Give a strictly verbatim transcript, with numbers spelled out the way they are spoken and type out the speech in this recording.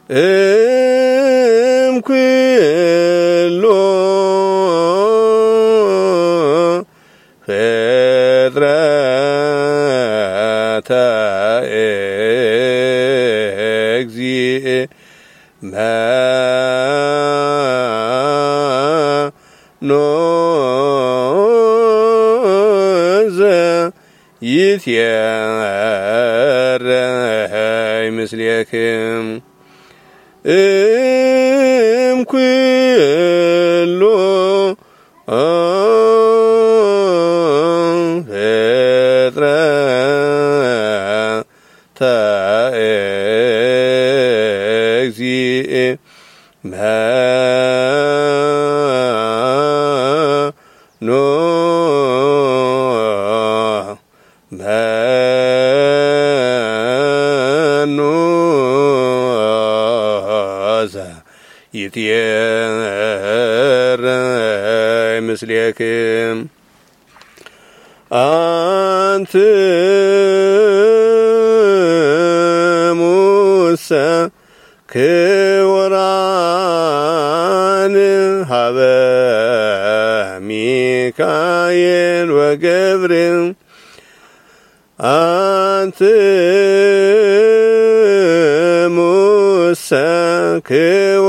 እም ኩሎ ፍጥረተ እግዚእ መኖዘ ይትየረይ ምስሌክም እም ኩሎ ፍጥረተ እግዚእ መኖዘ ይትየረይ ምስሌክም አንትሙሰ ክቡራን ሀበ ሚካኤል ወገብርኤል አንትሙሰ ክቡራን